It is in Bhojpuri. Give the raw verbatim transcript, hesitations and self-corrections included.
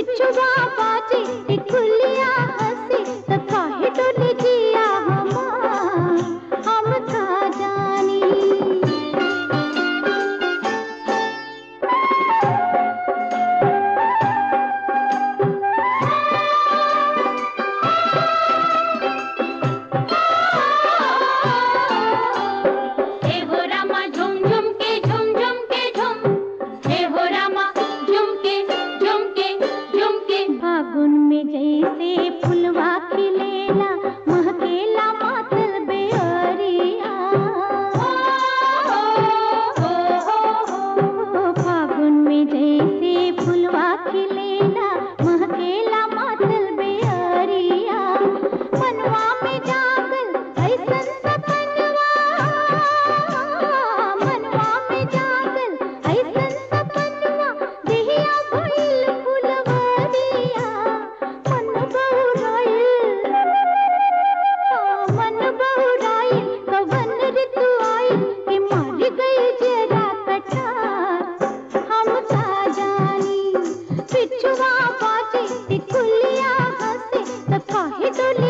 बिच्छुआ बाजे टिकुलिया हंसे त काहे डोली जिया हमार हम का जानी। जैसे फुलवा खिलेला महकेला मातल बेअरिया, फागुन में जैसे फुलवा खिलेला महकेला मातल बेअरिया। मनवा में जागल ऐसन सपनवा, मनवा में जागल ऐसन सपनवा देहिया भइल फुलवरिया। बिच्छुआ बाजे टिकुलिया हंसे त काहे डोली